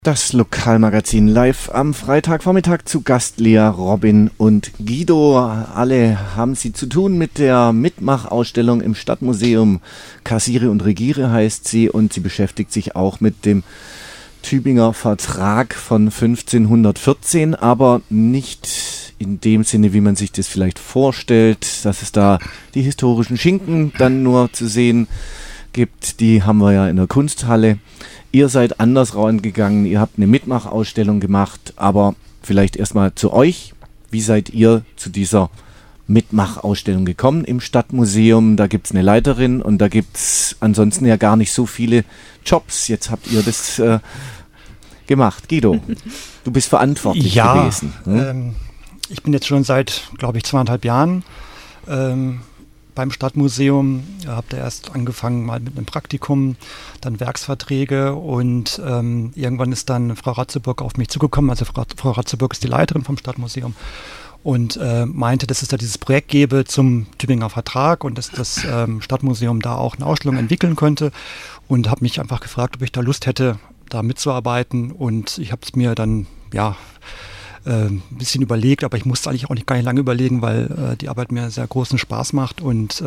Das Lokalmagazin live am Freitagvormittag, zu Gast Lea, Robin und Guido. Alle haben sie zu tun mit der Mitmachausstellung im Stadtmuseum. Kassiere und Regiere heißt sie, und sie beschäftigt sich auch mit dem Tübinger Vertrag von 1514, aber nicht in dem Sinne, wie man sich das vielleicht vorstellt, dass es da die historischen Schinken dann nur zu sehen gibt. Die haben wir ja in der Kunsthalle. Ihr seid anders rangegangen, ihr habt eine Mitmachausstellung gemacht, aber vielleicht erstmal zu euch. Wie seid ihr zu dieser Mitmachausstellung gekommen im Stadtmuseum? Da gibt es eine Leiterin und da gibt es ansonsten ja gar nicht so viele Jobs. Jetzt habt ihr das gemacht. Guido, du bist verantwortlich gewesen. Ich bin jetzt schon seit, glaube ich, 2,5 Jahren beim Stadtmuseum. Habe da erst angefangen mal mit einem Praktikum, dann Werksverträge und irgendwann ist dann Frau Ratzeburg auf mich zugekommen. Also Frau Ratzeburg ist die Leiterin vom Stadtmuseum und meinte, dass es da dieses Projekt gäbe zum Tübinger Vertrag und dass das Stadtmuseum da auch eine Ausstellung entwickeln könnte, und habe mich einfach gefragt, ob ich da Lust hätte, da mitzuarbeiten, und ich habe es mir dann ein bisschen überlegt, aber ich musste eigentlich auch gar nicht lange überlegen, weil die Arbeit mir sehr großen Spaß macht, und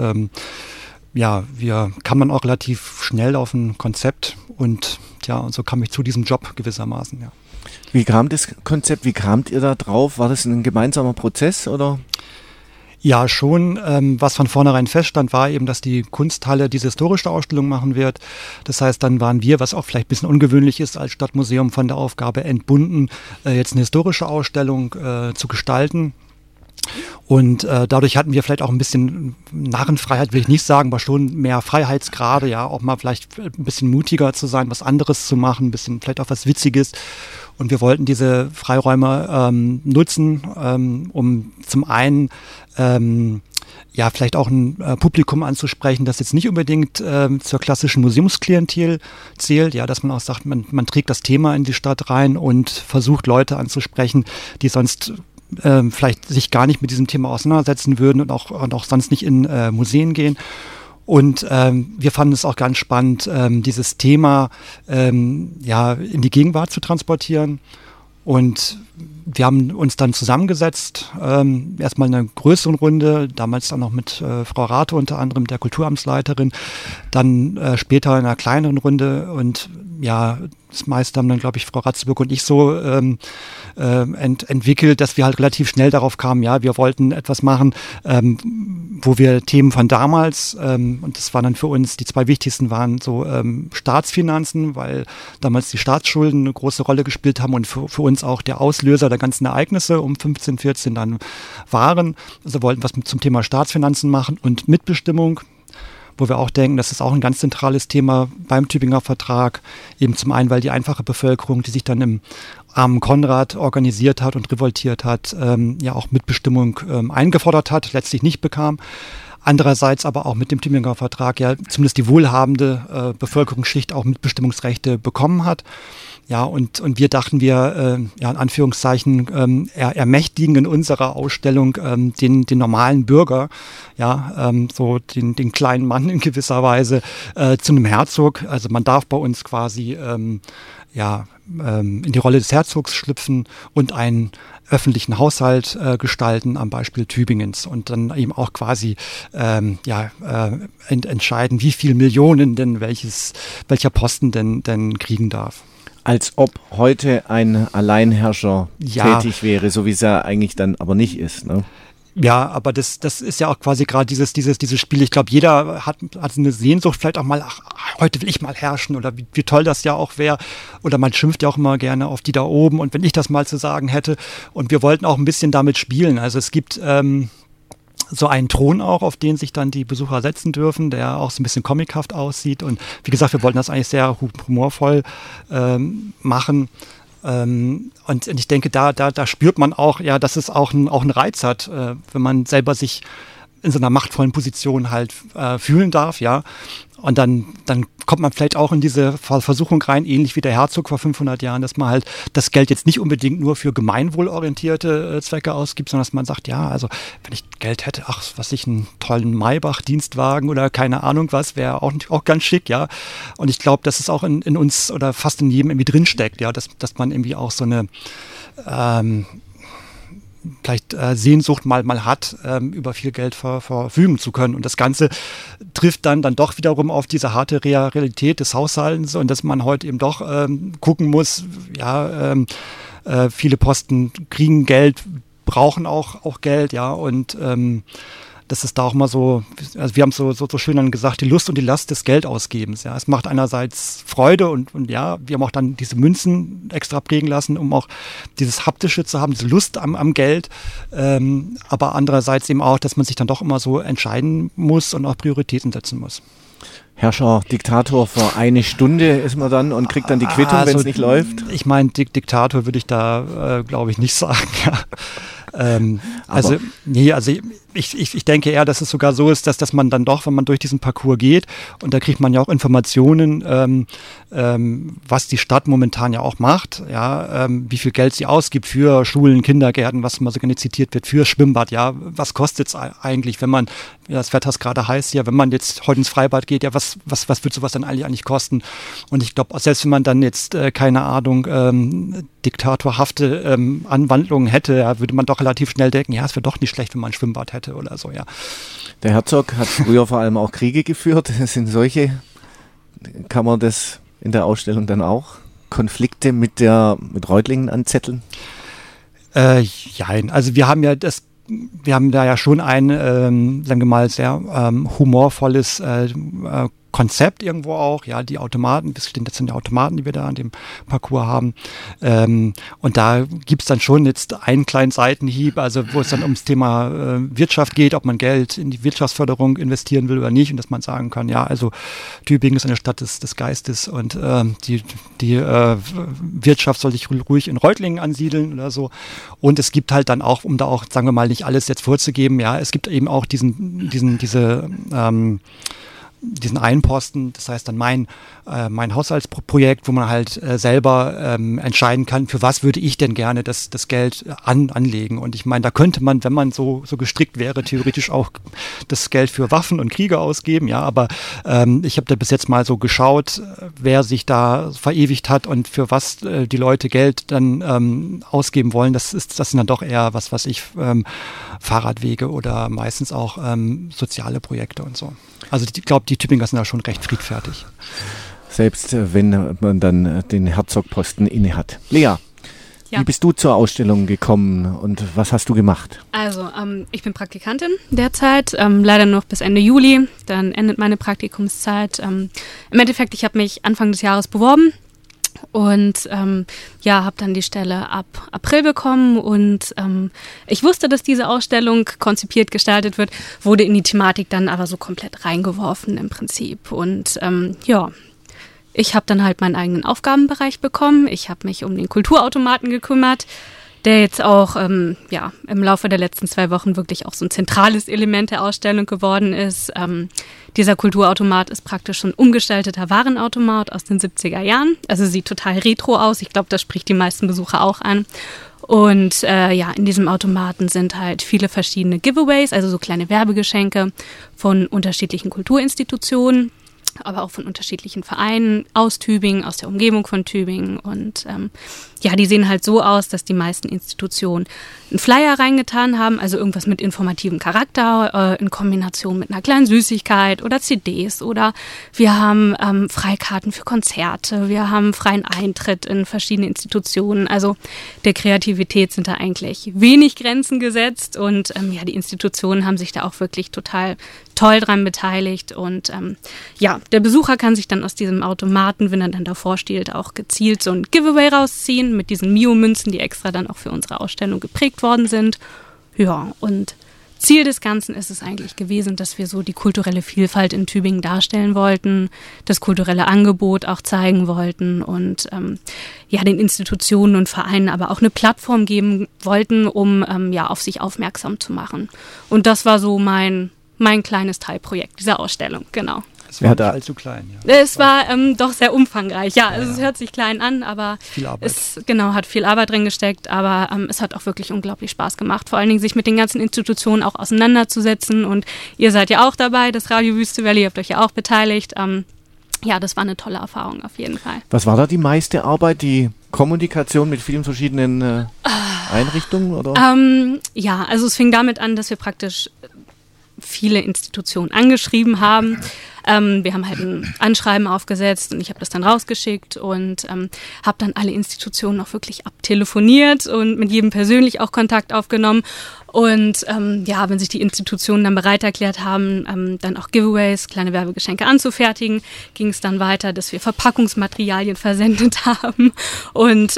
wir kamen auch relativ schnell auf ein Konzept, und so kam ich zu diesem Job gewissermaßen, ja. Wie kam das Konzept, wie kamt ihr da drauf? War das ein gemeinsamer Prozess, oder? Ja, schon. Was von vornherein feststand, war eben, dass die Kunsthalle diese historische Ausstellung machen wird. Das heißt, dann waren wir, was auch vielleicht ein bisschen ungewöhnlich ist, als Stadtmuseum von der Aufgabe entbunden, jetzt eine historische Ausstellung zu gestalten. Und dadurch hatten wir vielleicht auch ein bisschen Narrenfreiheit, will ich nicht sagen, aber schon mehr Freiheitsgrade, ja, auch mal vielleicht ein bisschen mutiger zu sein, was anderes zu machen, ein bisschen vielleicht auch was Witziges. Und wir wollten diese Freiräume nutzen, um zum einen vielleicht auch ein Publikum anzusprechen, das jetzt nicht unbedingt zur klassischen Museumsklientel zählt, ja, dass man auch sagt, man trägt das Thema in die Stadt rein und versucht, Leute anzusprechen, die sonst vielleicht sich gar nicht mit diesem Thema auseinandersetzen würden und auch sonst nicht in Museen gehen. Und wir fanden es auch ganz spannend, dieses Thema in die Gegenwart zu transportieren. Und wir haben uns dann zusammengesetzt, erstmal in einer größeren Runde, damals dann noch mit Frau Rate unter anderem, der Kulturamtsleiterin, dann später in einer kleineren Runde, und das meiste haben dann, glaube ich, Frau Ratzeburg und ich so entwickelt, dass wir halt relativ schnell darauf kamen, wir wollten etwas machen, wo wir Themen von damals, und das waren dann für uns, die zwei wichtigsten waren so Staatsfinanzen, weil damals die Staatsschulden eine große Rolle gespielt haben und für uns auch der Auslöser der ganzen Ereignisse um 1514 dann waren. Also wollten was zum Thema Staatsfinanzen machen und Mitbestimmung, wo wir auch denken, das ist auch ein ganz zentrales Thema beim Tübinger Vertrag. Eben zum einen, weil die einfache Bevölkerung, die sich dann im armen Konrad organisiert hat und revoltiert hat, auch Mitbestimmung eingefordert hat, letztlich nicht bekam. Andererseits aber auch mit dem Tübinger Vertrag zumindest die wohlhabende Bevölkerungsschicht auch Mitbestimmungsrechte bekommen hat. Ja, und wir dachten, wir, in Anführungszeichen, ermächtigen in unserer Ausstellung den normalen Bürger, so den kleinen Mann in gewisser Weise zu einem Herzog. Also man darf bei uns quasi in die Rolle des Herzogs schlüpfen und einen öffentlichen Haushalt gestalten am Beispiel Tübingens und dann eben auch quasi entscheiden, wie viel Millionen denn welcher Posten denn kriegen darf. Als ob heute ein Alleinherrscher tätig wäre, so wie es ja eigentlich dann aber nicht ist, ne? Ja, aber das ist ja auch quasi gerade dieses Spiel. Ich glaube, jeder hat eine Sehnsucht, vielleicht auch mal, heute will ich mal herrschen, oder wie toll das ja auch wäre. Oder man schimpft ja auch immer gerne auf die da oben, und wenn ich das mal zu sagen hätte. Und wir wollten auch ein bisschen damit spielen. Also es gibt so einen Thron auch, auf den sich dann die Besucher setzen dürfen, der auch so ein bisschen comichaft aussieht. Und wie gesagt, wir wollten das eigentlich sehr humorvoll machen. Und ich denke, da spürt man auch, dass es auch einen Reiz hat, wenn man selber sich in so einer machtvollen Position halt fühlen darf, ja. Und dann kommt man vielleicht auch in diese Versuchung rein, ähnlich wie der Herzog vor 500 Jahren, dass man halt das Geld jetzt nicht unbedingt nur für gemeinwohlorientierte Zwecke ausgibt, sondern dass man sagt, ja, also wenn ich Geld hätte, einen tollen Maybach-Dienstwagen oder keine Ahnung was, wäre auch ganz schick, ja. Und ich glaube, dass es auch in uns oder fast in jedem irgendwie drinsteckt, ja, dass man irgendwie auch so eine vielleicht Sehnsucht mal hat, über viel Geld verfügen zu können. Und das Ganze trifft dann doch wiederum auf diese harte Realität des Haushalts und dass man heute eben doch gucken muss, ja, viele Posten kriegen Geld, brauchen auch Geld, ja, und das ist da auch mal so, also wir haben so schön dann gesagt, die Lust und die Last des Geldausgebens. Ja, es macht einerseits Freude und ja, wir haben auch dann diese Münzen extra prägen lassen, um auch dieses Haptische zu haben, diese Lust am Geld. Aber andererseits eben auch, dass man sich dann doch immer so entscheiden muss und auch Prioritäten setzen muss. Herrscher, Diktator, vor eine Stunde ist man dann und kriegt dann die Quittung, wenn es nicht läuft? Ich meine, Diktator würde ich da, glaube ich, nicht sagen, ja. Ich denke eher, dass es sogar so ist, dass man dann doch, wenn man durch diesen Parcours geht, und da kriegt man ja auch Informationen, was die Stadt momentan ja auch macht, ja, wie viel Geld sie ausgibt für Schulen, Kindergärten, was immer so gerne zitiert wird, für Schwimmbad, ja, was kostet es eigentlich, wenn man, ja, das Wetter ist gerade heiß hier, wenn man jetzt heute ins Freibad geht, ja, was wird sowas dann eigentlich kosten? Und ich glaube, selbst wenn man dann jetzt, keine Ahnung, diktatorhafte Anwandlungen hätte, ja, würde man doch relativ schnell denken, ja, es wäre doch nicht schlecht, wenn man ein Schwimmbad hätte oder so, ja. Der Herzog hat früher vor allem auch Kriege geführt. Sind solche, kann man das in der Ausstellung dann auch, Konflikte mit Reutlingen anzetteln? Jein, also wir haben da ja schon ein, sagen wir mal, sehr humorvolles Konzept irgendwo auch, ja, die Automaten, das sind ja Automaten, die wir da an dem Parcours haben. Und da gibt's dann schon jetzt einen kleinen Seitenhieb, also wo es dann ums Thema Wirtschaft geht, ob man Geld in die Wirtschaftsförderung investieren will oder nicht, und dass man sagen kann, ja, also Tübingen ist eine Stadt des Geistes und die Wirtschaft soll sich ruhig in Reutlingen ansiedeln oder so. Und es gibt halt dann auch, um da auch, sagen wir mal, nicht alles jetzt vorzugeben, ja, es gibt eben auch diesen einen Posten, das heißt dann mein Haushaltsprojekt, wo man halt selber entscheiden kann, für was würde ich denn gerne das Geld anlegen. Und ich meine, da könnte man, wenn man so gestrickt wäre, theoretisch auch das Geld für Waffen und Kriege ausgeben, ja, aber ich habe da bis jetzt mal so geschaut, wer sich da verewigt hat und für was die Leute Geld dann ausgeben wollen. Das sind dann doch eher was ich Fahrradwege oder meistens auch soziale Projekte und so. Also ich glaube, die Tübinger sind da schon recht friedfertig. Selbst wenn man dann den Herzogposten inne hat. Lea, wie bist du zur Ausstellung gekommen und was hast du gemacht? Also ich bin Praktikantin derzeit, leider noch bis Ende Juli. Dann endet meine Praktikumszeit. Im Endeffekt, ich habe mich Anfang des Jahres beworben. Und habe dann die Stelle ab April bekommen und ich wusste, dass diese Ausstellung konzipiert gestaltet wird, wurde in die Thematik dann aber so komplett reingeworfen im Prinzip. Und ich habe dann halt meinen eigenen Aufgabenbereich bekommen. Ich habe mich um den Kulturautomaten gekümmert, der jetzt auch im Laufe der letzten 2 Wochen wirklich auch so ein zentrales Element der Ausstellung geworden ist. Dieser Kulturautomat ist praktisch so ein umgestalteter Warenautomat aus den 70er Jahren. Also sieht total retro aus. Ich glaube, das spricht die meisten Besucher auch an. Und in diesem Automaten sind halt viele verschiedene Giveaways, also so kleine Werbegeschenke von unterschiedlichen Kulturinstitutionen, aber auch von unterschiedlichen Vereinen aus Tübingen, aus der Umgebung von Tübingen. Und die sehen halt so aus, dass die meisten Institutionen einen Flyer reingetan haben, also irgendwas mit informativem Charakter in Kombination mit einer kleinen Süßigkeit oder CDs. Oder wir haben Freikarten für Konzerte, wir haben freien Eintritt in verschiedene Institutionen. Also der Kreativität sind da eigentlich wenig Grenzen gesetzt. Und die Institutionen haben sich da auch wirklich total toll dran beteiligt. Und der Besucher kann sich dann aus diesem Automaten, wenn er dann davor steht, auch gezielt so ein Giveaway rausziehen mit diesen Mio-Münzen, die extra dann auch für unsere Ausstellung geprägt worden sind. Ja, und Ziel des Ganzen ist es eigentlich gewesen, dass wir so die kulturelle Vielfalt in Tübingen darstellen wollten, das kulturelle Angebot auch zeigen wollten und den Institutionen und Vereinen aber auch eine Plattform geben wollten, um auf sich aufmerksam zu machen. Und das war so mein mein kleines Teilprojekt dieser Ausstellung, genau. Es war nicht allzu klein. Ja. Es war doch sehr umfangreich, ja. Also es hört sich klein an, aber viel Arbeit. Es hat viel Arbeit drin gesteckt, aber es hat auch wirklich unglaublich Spaß gemacht. Vor allen Dingen sich mit den ganzen Institutionen auch auseinanderzusetzen und ihr seid ja auch dabei, das Radio Wüste Valley, ihr habt euch ja auch beteiligt. Ja, das war eine tolle Erfahrung auf jeden Fall. Was war da die meiste Arbeit, die Kommunikation mit vielen verschiedenen Einrichtungen? Oder? Ja, also es fing damit an, dass wir praktisch viele Institutionen angeschrieben haben. Wir haben halt ein Anschreiben aufgesetzt und ich habe das dann rausgeschickt und habe dann alle Institutionen auch wirklich abtelefoniert und mit jedem persönlich auch Kontakt aufgenommen. Und wenn sich die Institutionen dann bereit erklärt haben, dann auch Giveaways, kleine Werbegeschenke anzufertigen, ging es dann weiter, dass wir Verpackungsmaterialien versendet haben und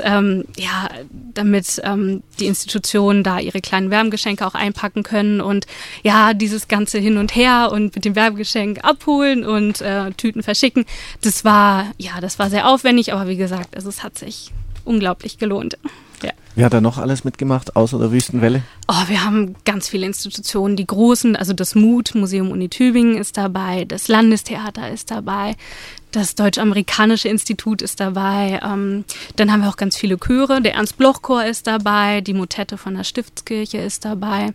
damit die Institutionen da ihre kleinen Werbegeschenke auch einpacken können und ja, dieses ganze Hin und Her und mit dem Werbegeschenk abholen und Tüten verschicken, das war sehr aufwendig, aber wie gesagt, also es hat sich unglaublich gelohnt. Ja. Wer hat da noch alles mitgemacht, außer der Wüstenwelle? Oh, wir haben ganz viele Institutionen, die großen, also das MUT, Museum Uni Tübingen ist dabei, das Landestheater ist dabei, das Deutsch-Amerikanische Institut ist dabei, dann haben wir auch ganz viele Chöre, der Ernst-Bloch-Chor ist dabei, die Motette von der Stiftskirche ist dabei,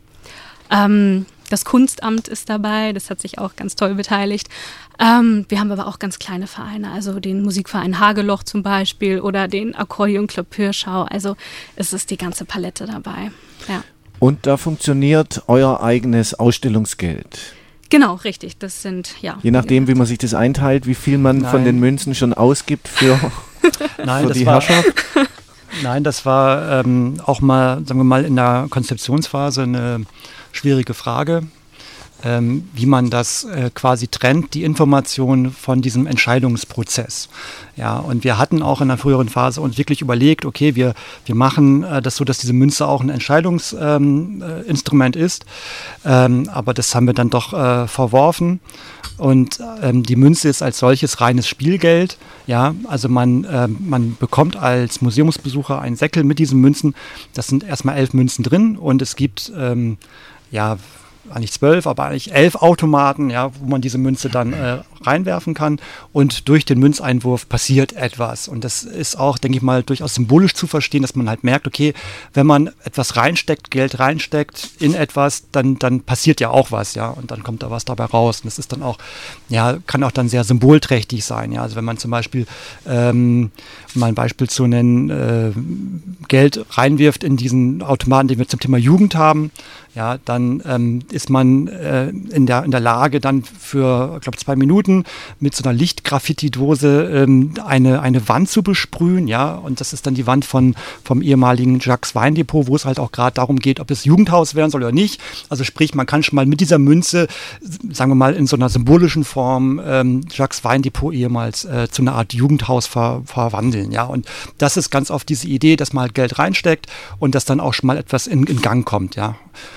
das Kunstamt ist dabei, das hat sich auch ganz toll beteiligt. Wir haben aber auch ganz kleine Vereine, also den Musikverein Hageloch zum Beispiel oder den Akkordeonclub Pürschau. Also es ist die ganze Palette dabei. Ja. Und da funktioniert euer eigenes Ausstellungsgeld? Genau, richtig. Das sind, ja. Je nachdem, wie man sich das einteilt, wie viel man von den Münzen schon ausgibt für die Herrschaft? Nein, das war auch mal, sagen wir mal, in der Konzeptionsphase eine schwierige Frage, wie man das quasi trennt, die Information von diesem Entscheidungsprozess. Ja, und wir hatten auch in der früheren Phase uns wirklich überlegt, okay, wir machen das so, dass diese Münze auch ein Entscheidungsinstrument ist, aber das haben wir dann doch verworfen. Und die Münze ist als solches reines Spielgeld. Ja, also man bekommt als Museumsbesucher einen Säckel mit diesen Münzen. Das sind erstmal 11 Münzen drin und es gibt eigentlich 12, aber eigentlich 11 Automaten, ja, wo man diese Münze dann reinwerfen kann und durch den Münzeinwurf passiert etwas. Und das ist auch, denke ich mal, durchaus symbolisch zu verstehen, dass man halt merkt, okay, wenn man etwas reinsteckt, Geld reinsteckt in etwas, dann passiert ja auch was, ja, und dann kommt da was dabei raus. Und das ist dann auch, ja, kann auch dann sehr symbolträchtig sein, ja. Also wenn man zum Beispiel, mal ein Beispiel zu nennen, Geld reinwirft in diesen Automaten, den wir zum Thema Jugend haben, ja, dann ist man in der Lage, dann für, ich glaube, 2 Minuten mit so einer Lichtgraffiti-Dose eine Wand zu besprühen, ja, und das ist dann die Wand vom ehemaligen Jacques Weindepot, wo es halt auch gerade darum geht, ob es Jugendhaus werden soll oder nicht. Also sprich, man kann schon mal mit dieser Münze, sagen wir mal, in so einer symbolischen Form Jacques Weindepot ehemals zu einer Art Jugendhaus verwandeln, ja, und das ist ganz oft diese Idee, dass man halt Geld reinsteckt und dass dann auch schon mal etwas in Gang kommt, ja.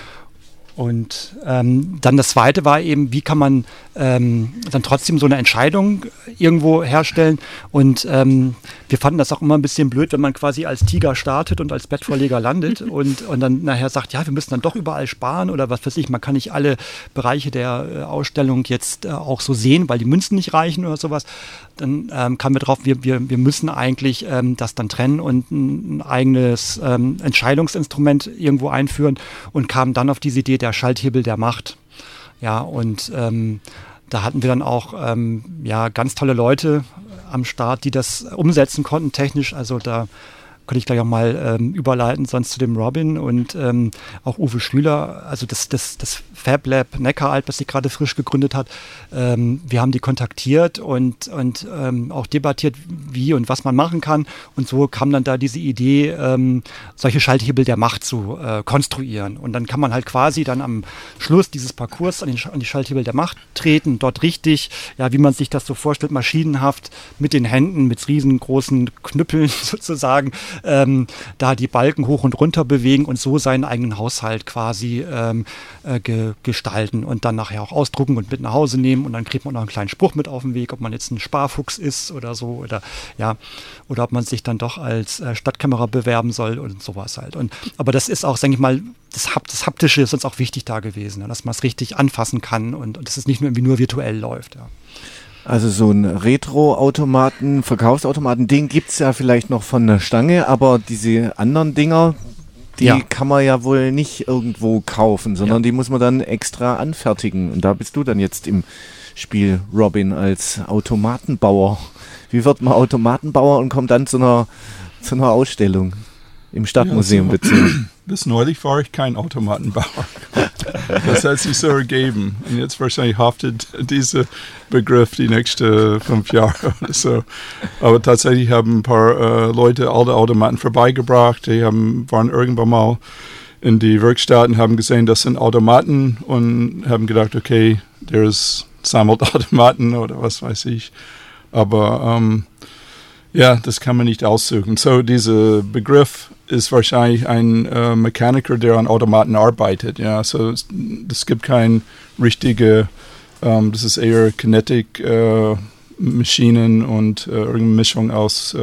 Und dann das Zweite war eben, wie kann man dann trotzdem so eine Entscheidung irgendwo herstellen. Und wir fanden das auch immer ein bisschen blöd, wenn man quasi als Tiger startet und als Bettvorleger landet und dann nachher sagt, ja, wir müssen dann doch überall sparen oder was weiß ich, man kann nicht alle Bereiche der Ausstellung jetzt auch so sehen, weil die Münzen nicht reichen oder sowas. Dann kamen wir drauf, wir müssen eigentlich das dann trennen und ein eigenes Entscheidungsinstrument irgendwo einführen und kamen dann auf diese Idee der Schalthebel der Macht. Ja, und da hatten wir dann auch ganz tolle Leute am Start, die das umsetzen konnten technisch. Also da könnte ich gleich auch mal überleiten, sonst zu dem Robin und auch Uwe Schüler, also das Fab Lab Neckaralb, das sie gerade frisch gegründet hat. Wir haben die kontaktiert und auch debattiert, wie und was man machen kann. Und so kam dann da diese Idee, solche Schalthebel der Macht zu konstruieren. Und dann kann man halt quasi dann am Schluss dieses Parcours an die Schalthebel der Macht treten, dort richtig, ja, wie man sich das so vorstellt, maschinenhaft mit den Händen, mit riesengroßen Knüppeln sozusagen, da die Balken hoch und runter bewegen und so seinen eigenen Haushalt quasi gestalten und dann nachher auch ausdrucken und mit nach Hause nehmen und dann kriegt man noch einen kleinen Spruch mit auf den Weg, ob man jetzt ein Sparfuchs ist oder so oder ob man sich dann doch als Stadtkämmerer bewerben soll und sowas halt. Aber das ist auch, denke ich mal, das Haptische ist uns auch wichtig da gewesen, ja, dass man es richtig anfassen kann und dass es nicht nur irgendwie nur virtuell läuft. Ja. Also so ein Retro-Automaten, Verkaufsautomaten, den gibt's ja vielleicht noch von der Stange, aber diese anderen Dinger, die kann man ja wohl nicht irgendwo kaufen, sondern die muss man dann extra anfertigen. Und da bist du dann jetzt im Spiel, Robin, als Automatenbauer. Wie wird man Automatenbauer und kommt dann zu einer Ausstellung im Stadtmuseum beziehen? Bis neulich war ich kein Automatenbauer. Das hat sich so ergeben. Und jetzt wahrscheinlich haftet dieser Begriff die nächsten 5 Jahre oder so. Aber tatsächlich haben ein paar Leute alte Automaten vorbeigebracht. Die waren irgendwann mal in die Werkstatt und haben gesehen, das sind Automaten und haben gedacht, okay, der sammelt Automaten oder was weiß ich. Aber das kann man nicht aussuchen. So, dieser Begriff ist wahrscheinlich ein Mechaniker, der an Automaten arbeitet. Ja, so es gibt kein richtige, das ist eher Kinetic Maschinen und irgendeine Mischung aus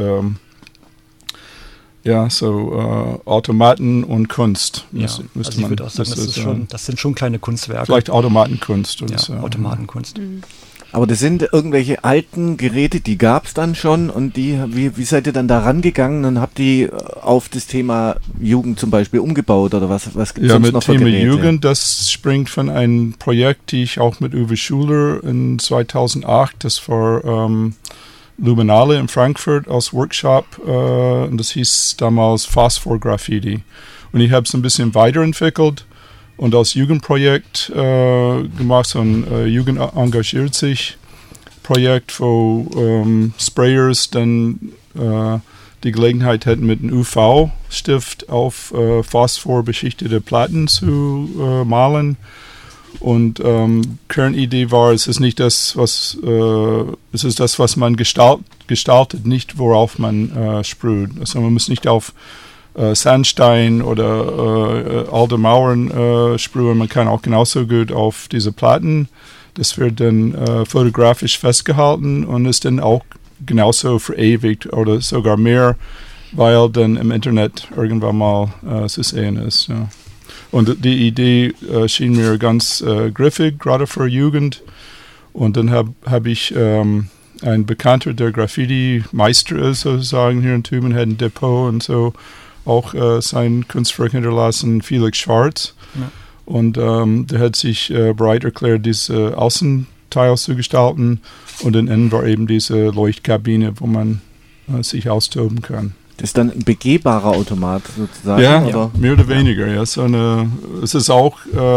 Automaten und Kunst. Also ich würde auch sagen, das sind schon kleine Kunstwerke. Vielleicht Automatenkunst oder so. Automatenkunst. Mhm. Aber das sind irgendwelche alten Geräte, die gab es dann schon und wie seid ihr dann da rangegangen und habt die auf das Thema Jugend zum Beispiel umgebaut oder was gibt es sonst noch für Geräte? Ja, mit Thema Jugend, das springt von einem Projekt, die ich auch mit Uwe Schuler in 2008, das war Luminale in Frankfurt als Workshop und das hieß damals Phosphor-Graffiti. Und ich habe es ein bisschen weiterentwickelt und als Jugendprojekt gemacht, so ein Jugend engagiert sich Projekt, wo Sprayers dann die Gelegenheit hätten, mit einem UV-Stift auf Phosphor beschichtete Platten zu malen. Und Kernidee war, es ist nicht das, was es ist das, was man gestaltet, nicht worauf man sprüht. Also man muss nicht auf Sandstein oder alte Mauern sprühen. Man kann auch genauso gut auf diese Platten. Das wird dann fotografisch festgehalten und ist dann auch genauso verewigt oder sogar mehr, weil dann im Internet irgendwann mal zu sehen ist. Ja. Und die Idee schien mir ganz griffig, gerade für Jugend. Und dann hab ich einen Bekannter, der Graffiti-Meister ist, sozusagen, hier in Tübingen, hat ein Depot und so, auch sein Kunstwerk hinterlassen, Felix Schwarz. Ja. Und der hat sich bereit erklärt, diese Außenteil zu gestalten. Und innen war eben diese Leuchtkabine, wo man sich austoben kann. Das ist dann ein begehbarer Automat sozusagen? Ja, oder? Mehr oder weniger. Ja. Es ist auch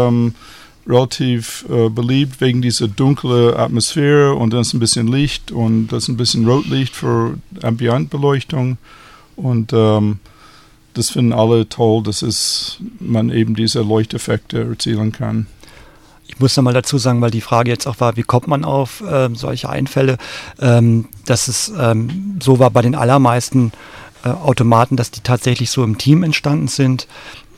relativ beliebt wegen dieser dunklen Atmosphäre und dann ist ein bisschen Licht und das ist ein bisschen Rotlicht für Ambientbeleuchtung. Und das finden alle toll, dass man eben diese Leuchteffekte erzielen kann. Ich muss nochmal dazu sagen, weil die Frage jetzt auch war, wie kommt man auf solche Einfälle, dass es so war bei den allermeisten Automaten, dass die tatsächlich so im Team entstanden sind.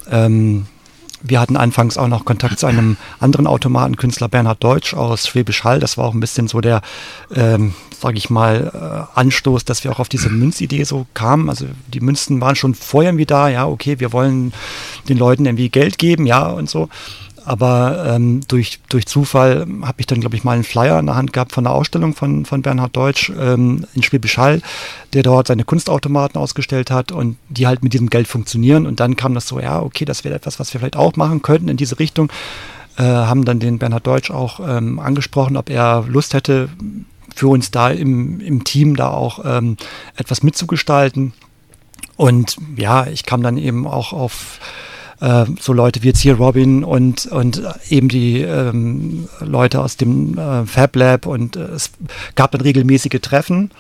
Wir hatten anfangs auch noch Kontakt zu einem anderen Automatenkünstler, Bernhard Deutsch aus Schwäbisch Hall. Das war auch ein bisschen so der, sage ich mal, Anstoß, dass wir auch auf diese Münzidee so kamen. Also die Münzen waren schon vorher irgendwie da, ja, okay, wir wollen den Leuten irgendwie Geld geben, ja, und so. Aber durch Zufall habe ich dann, glaube ich, mal einen Flyer in der Hand gehabt von einer Ausstellung von Bernhard Deutsch in Schwäbisch Hall, der dort seine Kunstautomaten ausgestellt hat und die halt mit diesem Geld funktionieren. Und dann kam das so, ja, okay, das wäre etwas, was wir vielleicht auch machen könnten in diese Richtung. Haben dann den Bernhard Deutsch auch angesprochen, ob er Lust hätte, für uns da im Team da auch etwas mitzugestalten. Und ja, ich kam dann eben auch auf so Leute wie jetzt hier Robin und eben die Leute aus dem Fab Lab und es gab dann regelmäßige Treffen.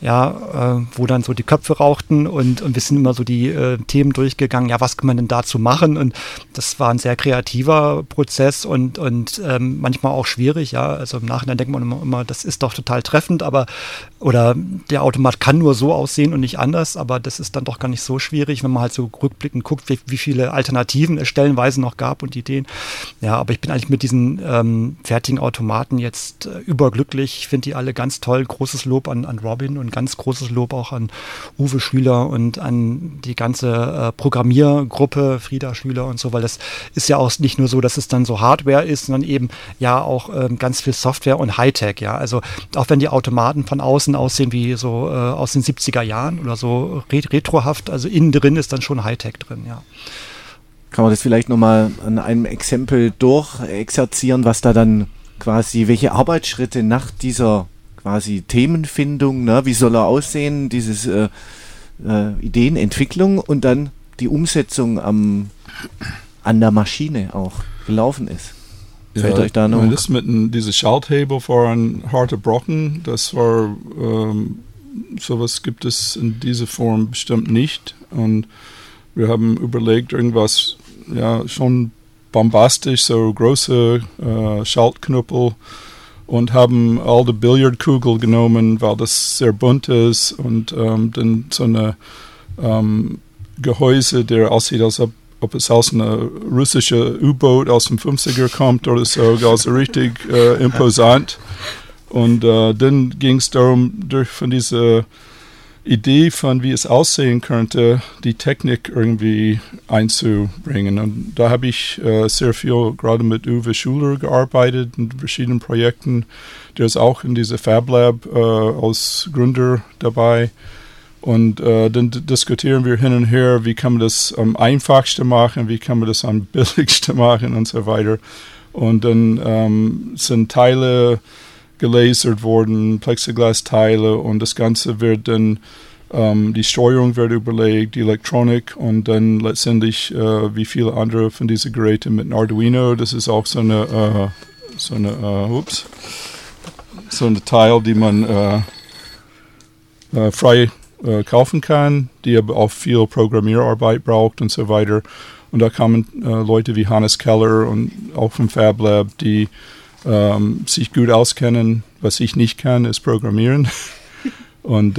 wo dann so die Köpfe rauchten und wir sind immer so die Themen durchgegangen, ja, was kann man denn dazu machen? Und das war ein sehr kreativer Prozess und manchmal auch schwierig, ja, also im Nachhinein denkt man immer, das ist doch total treffend, oder der Automat kann nur so aussehen und nicht anders, aber das ist dann doch gar nicht so schwierig, wenn man halt so rückblickend guckt, wie viele Alternativen es stellenweise noch gab und Ideen. Ja, aber ich bin eigentlich mit diesen fertigen Automaten jetzt überglücklich. Ich finde die alle ganz toll. Großes Lob an Robin und ganz großes Lob auch an Uwe Schüler und an die ganze Programmiergruppe, Frieda Schüler und so, weil das ist ja auch nicht nur so, dass es dann so Hardware ist, sondern eben ja auch ganz viel Software und Hightech, ja. Also auch wenn die Automaten von außen aussehen wie so aus den 70er Jahren oder so retrohaft, also innen drin ist dann schon Hightech drin, ja. Kann man das vielleicht nochmal an einem Exempel durchexerzieren, was da dann quasi, welche Arbeitsschritte nach dieser quasi Themenfindung, ne, wie soll er aussehen, dieses Ideenentwicklung und dann die Umsetzung an der Maschine auch gelaufen ist. Fällt euch da noch? Das mit diese Schalthebel für ein harter Brocken, das war sowas gibt es in dieser Form bestimmt nicht. Und wir haben überlegt, irgendwas schon bombastisch, so große Schaltknüppel und haben all die Billardkugel genommen, weil das sehr bunt ist und dann so eine Gehäuse, der aussieht, als ob es aus einer russischen U-Boot aus dem 50er kommt oder so, also richtig imposant. Und dann ging es darum, von dieser Idee von, wie es aussehen könnte, die Technik irgendwie einzubringen. Und da habe ich sehr viel gerade mit Uwe Schuler gearbeitet in verschiedenen Projekten. Der ist auch in dieser Fab Lab als Gründer dabei. Und dann diskutieren wir hin und her, wie kann man das am einfachsten machen, wie kann man das am billigsten machen und so weiter. Und dann sind Teile gelasert worden, Plexiglas-Teile und das Ganze wird dann, die Steuerung wird überlegt, die Elektronik und dann letztendlich wie viele andere von diesen Geräten mit Arduino, das ist auch so eine Teil, die man frei kaufen kann, die aber auch viel Programmierarbeit braucht und so weiter. Und da kamen Leute wie Hannes Keller und auch vom Fab Lab, die sich gut auskennen. Was ich nicht kann, ist Programmieren. Und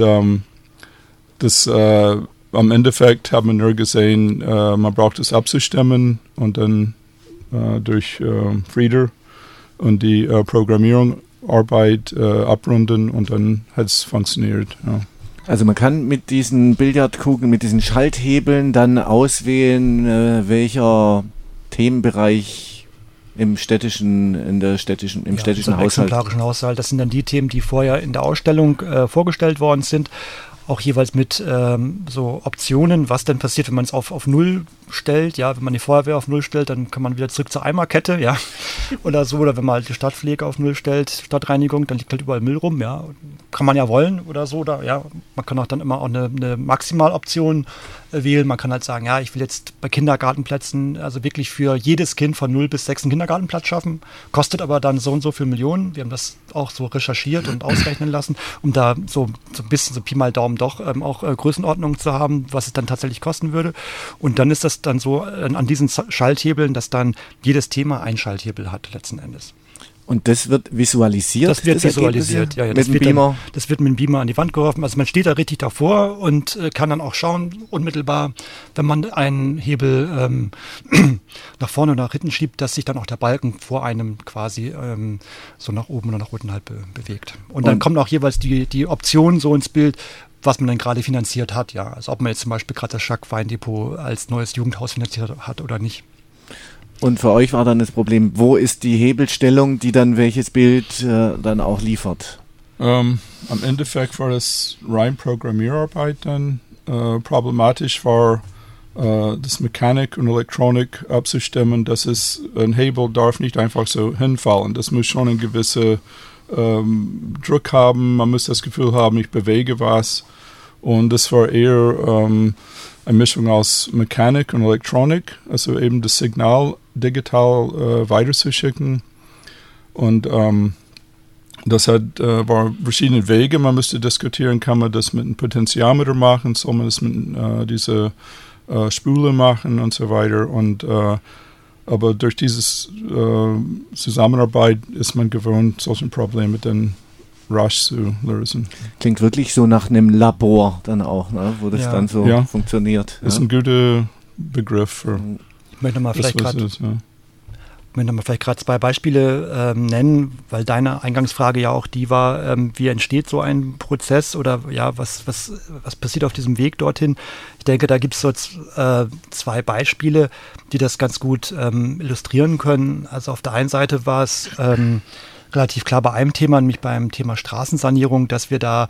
das am Endeffekt haben wir nur gesehen, man braucht es abzustimmen und dann durch Frieder und die Programmierungsarbeit abrunden und dann hat es funktioniert. Ja. Also man kann mit diesen Billardkugeln, mit diesen Schalthebeln dann auswählen, welcher Themenbereich im städtischen Haushalt. Exemplarischen Haushalt. Das sind dann die Themen, die vorher in der Ausstellung vorgestellt worden sind. Auch jeweils mit so Optionen, was denn passiert, wenn man es auf Null stellt. Ja, wenn man die Feuerwehr auf Null stellt, dann kann man wieder zurück zur Eimerkette, ja. Oder so, oder wenn man halt die Stadtpflege auf Null stellt, Stadtreinigung, dann liegt halt überall Müll rum, ja. Kann man ja wollen oder so. Oder, ja, man kann auch dann immer auch eine Maximaloption wählen. Man kann halt sagen, ja, ich will jetzt bei Kindergartenplätzen, also wirklich für jedes Kind von 0 bis 6 einen Kindergartenplatz schaffen, kostet aber dann so und so viel Millionen. Wir haben das auch so recherchiert und ausrechnen lassen, um da so ein bisschen, so Pi mal Daumen doch auch Größenordnungen zu haben, was es dann tatsächlich kosten würde. Und dann ist das dann so an diesen Schalthebeln, dass dann jedes Thema einen Schalthebel hat letzten Endes. Und das wird visualisiert? Das wird visualisiert, ja. Mit dem Beamer? Das wird mit dem Beamer an die Wand geworfen. Also man steht da richtig davor und kann dann auch schauen, unmittelbar, wenn man einen Hebel nach vorne oder nach hinten schiebt, dass sich dann auch der Balken vor einem quasi so nach oben oder nach unten halt bewegt. Und dann kommt auch jeweils die Option so ins Bild, was man dann gerade finanziert hat, ja. Also ob man jetzt zum Beispiel gerade das Schack-Weindepot als neues Jugendhaus finanziert hat oder nicht. Und für euch war dann das Problem, wo ist die Hebelstellung, die dann welches Bild dann auch liefert? Am Endeffekt war das rein Programmierarbeit dann. Problematisch war das Mechanik und Elektronik abzustimmen. Das ist, ein Hebel darf nicht einfach so hinfallen. Das muss schon einen gewissen Druck haben. Man muss das Gefühl haben, ich bewege was. Und das war eher eine Mischung aus Mechanik und Elektronik, also eben das Signal digital weiterzuschicken. Und Das war verschiedene Wege. Man müsste diskutieren, kann man das mit einem Potentiometer machen, soll man das mit dieser Spule machen und so weiter. Aber durch diese Zusammenarbeit ist man gewohnt, solche Probleme dann rasch zu lösen. Klingt wirklich so nach einem Labor dann auch, ne? Wo das dann so funktioniert. Ist ein guter Begriff für ich möchte nochmal vielleicht gerade 2 Beispiele nennen, weil deine Eingangsfrage ja auch die war, wie entsteht so ein Prozess oder ja, was passiert auf diesem Weg dorthin? Ich denke, da gibt es so 2 Beispiele, die das ganz gut illustrieren können. Also auf der einen Seite war es relativ klar bei einem Thema, nämlich beim Thema Straßensanierung, dass wir da